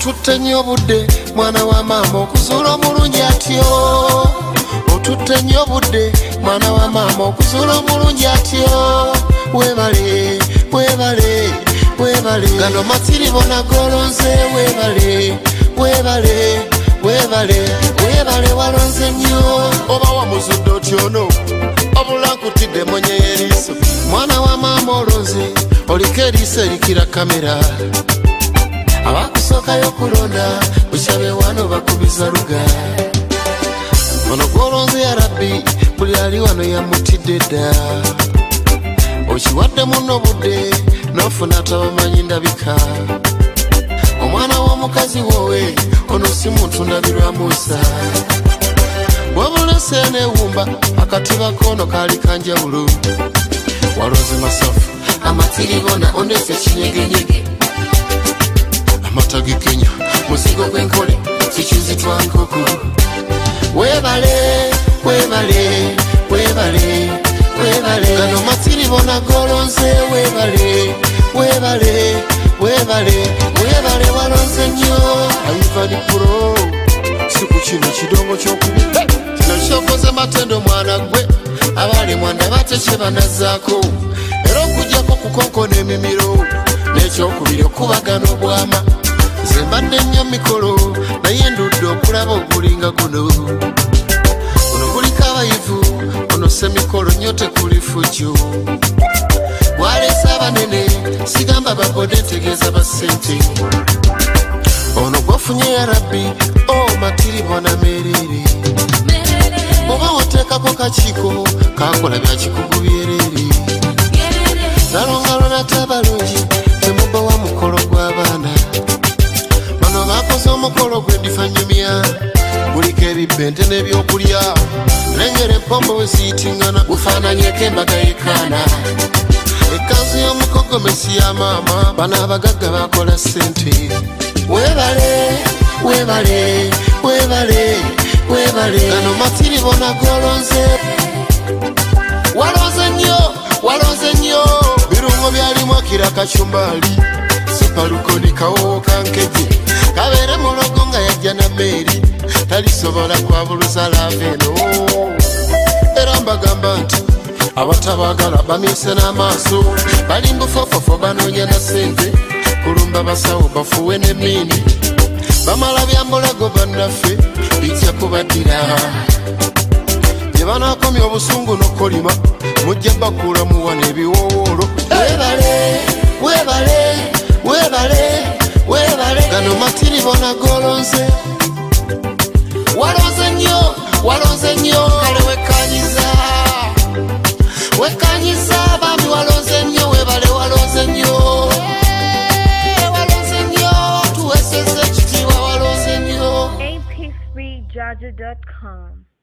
Otutte nnyo budde mwana wa maama okuzuula omulungi atyo. Otutte nnyo budde mwana wa maama okuzuula omulungi atyo. Weebale weebale weebale gano matiribo nagolonze. Weebale weebale weebale weebale walonze nnyo. Oba wamuzudde otyono obula nkutidde monye y'eriiso. Mwana wa maama olonze oliko eriiso erikira kamera. Abakusookayo kulonda bushabe wano bakubiza luga. Ono gwolonze ya Rabbi buli ali wano yamutidde dda. Okiwadde muno budde n'ofuna tabamanyi ndabika. Omwana w'omukazi wowe ono si muntu ndabirwa Musa. Wabula enseeno ewumba akatiba koono kaali kanjawulo. Walonze masafu amatiribona ondese kinyegenyege. Amata gikenya muzigo gw'enkole sikizitwa nkoko. Weebale weebale weebale weebale gano matiribona golonze. Weebale weebale weebale weebale walonze nnyo. Ayivani puro siku kino kidongo ky'okubiri kino kyokoze matendo mwana gwe. Abali mwanda batekye banazzaako era okujjako kukonkona emimiro n'ekyokubiri okubagana obwama. Nze mbadde nnyo mikolo naye ndudde okulaba ogulinga guno. Ono guliko abayivu ono semikolo nnyo tekuli fujjo. Bwaleese abanene sigamba babode ntegeeza bassente. Ono gwofunye ya Rabbi matiribona merere. Oba oteekako kakiiko kakola bya kikugu byerere. Nalongalona tabalungi temuba wa mukolo gw'abaana. Bano bakoze omukolo gw'endifanyumya guliko ebibente n'ebyokulya. Lengera empombo we ziyitingana gufaananyeko embaga y'ekaana. Ekkanzu y'omukogomesi ya maama bano abagagga bakola ssente. Weebale weebale weebale weebale gano matiribona golonze. Walonze nnyo walonze nnyo. Birungo byalimu akira kacumbali sipalukoni kawowo kankeje. Kabeere mulogo nga yajja na Mary talisobola kwabuluza laveeno. Era mbagamba nti abatabagala bamyese n'amaaso. Bali mbufofofo banoonya na ssente. Kulumba basawo bafuwe n'emindi. Bamala byambulago bannaffe bijja kubaddira. Gye banaakomya obusungu n'okolima mujja bakuula muwana ebiwoowoolo. Weebale weebale weebale weebale gano matiribona golonze. Walonze nnyo walonze nnyo. Kale wekkaanyiza wekkaanyiza bambi walonze nnyo. Weebale walonze nnyo walonze nnyo. Tuweesezza ekitiibwa walonze nnyo. APFreeJaja.com